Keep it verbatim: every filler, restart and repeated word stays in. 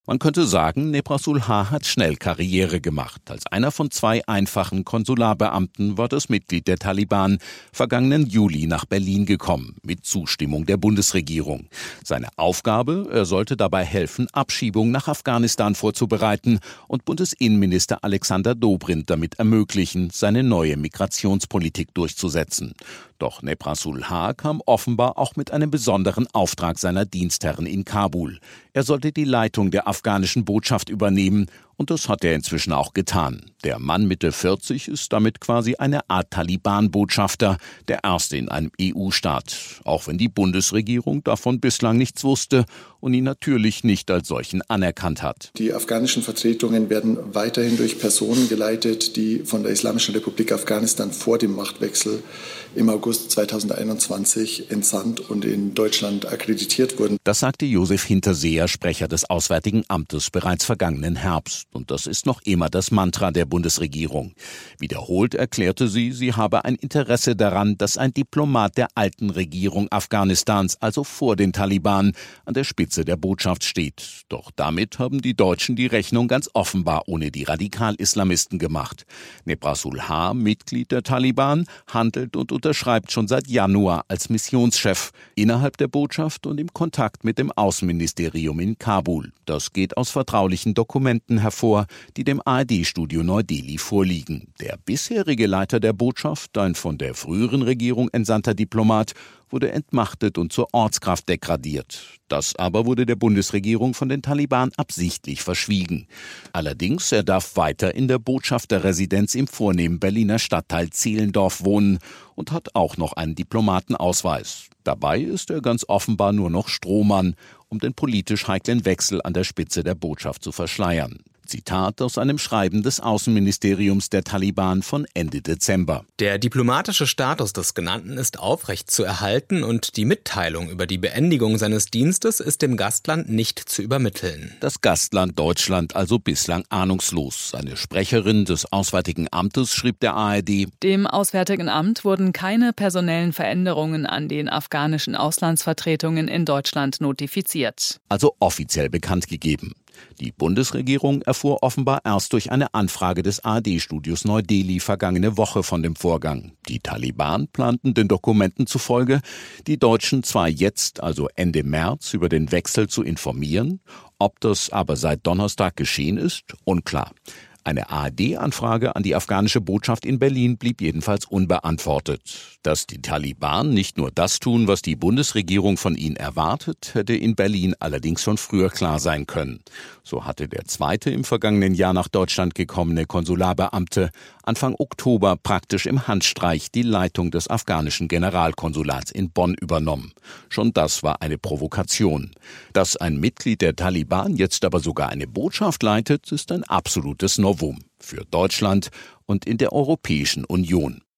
Man könnte sagen, Nebrasulha hat schnell Karriere gemacht. Als einer von zwei einfachen Konsularbeamten war das Mitglied der Taliban vergangenen Juli nach Berlin gekommen, mit Zustimmung der Bundesregierung. Seine Aufgabe, er sollte dabei helfen, Abschiebung nach Afghanistan vorzubereiten und Bundesinnenminister Alexander Dobrindt damit ermöglichen, seine neue Migrationspolitik durchzusetzen. Doch Nebrasulha kam offenbar auch mit einem besonderen Auftrag seiner Dienstherren in Kabul. Er sollte die Leitung der afghanischen Botschaft übernehmen, und das hat er inzwischen auch getan. Der Mann Mitte vierzig ist damit quasi eine Art Taliban-Botschafter, der erste in einem E U-Staat, auch wenn die Bundesregierung davon bislang nichts wusste und ihn natürlich nicht als solchen anerkannt hat. Die afghanischen Vertretungen werden weiterhin durch Personen geleitet, die von der Islamischen Republik Afghanistan vor dem Machtwechsel im August zweitausendeinundzwanzig entsandt und in Deutschland akkreditiert wurden. Das sagte Josef Hinterseher, Sprecher des Auswärtigen Amtes, bereits vergangenen Herbst. Und das ist noch immer das Mantra der Bundesregierung. Wiederholt erklärte sie, sie habe ein Interesse daran, dass ein Diplomat der alten Regierung Afghanistans, also vor den Taliban, an der Spitze der Botschaft steht. Doch damit haben die Deutschen die Rechnung ganz offenbar ohne die Radikal-Islamisten gemacht. Nebrasulha, Mitglied der Taliban, handelt und unterschreibt schon seit Januar als Missionschef innerhalb der Botschaft und im Kontakt mit dem Außenministerium in Kabul. Das geht aus vertraulichen Dokumenten hervor, die dem A R D-Studio Neu-Delhi vorliegen. Der bisherige Leiter der Botschaft, ein von der früheren Regierung entsandter Diplomat, wurde entmachtet und zur Ortskraft degradiert. Das aber wurde der Bundesregierung von den Taliban absichtlich verschwiegen. Allerdings, er darf weiter in der Botschafterresidenz im vornehmen Berliner Stadtteil Zehlendorf wohnen und hat auch noch einen Diplomatenausweis. Dabei ist er ganz offenbar nur noch Strohmann, um den politisch heiklen Wechsel an der Spitze der Botschaft zu verschleiern. Zitat aus einem Schreiben des Außenministeriums der Taliban von Ende Dezember. Der diplomatische Status des Genannten ist aufrecht zu erhalten und die Mitteilung über die Beendigung seines Dienstes ist dem Gastland nicht zu übermitteln. Das Gastland Deutschland also bislang ahnungslos. Eine Sprecherin des Auswärtigen Amtes schrieb der A R D: Dem Auswärtigen Amt wurden keine personellen Veränderungen an den afghanischen Auslandsvertretungen in Deutschland notifiziert. Also offiziell bekannt gegeben. Die Bundesregierung erfuhr offenbar erst durch eine Anfrage des A R D-Studios Neu-Delhi vergangene Woche von dem Vorgang. Die Taliban planten den Dokumenten zufolge, die Deutschen zwar jetzt, also Ende März, über den Wechsel zu informieren, ob das aber seit Donnerstag geschehen ist, unklar. Eine A R D-Anfrage an die afghanische Botschaft in Berlin blieb jedenfalls unbeantwortet. Dass die Taliban nicht nur das tun, was die Bundesregierung von ihnen erwartet, hätte in Berlin allerdings schon früher klar sein können. So hatte der zweite im vergangenen Jahr nach Deutschland gekommene Konsularbeamte Anfang Oktober praktisch im Handstreich die Leitung des afghanischen Generalkonsulats in Bonn übernommen. Schon das war eine Provokation. Dass ein Mitglied der Taliban jetzt aber sogar eine Botschaft leitet, ist ein absolutes Novum für Deutschland und in der Europäischen Union.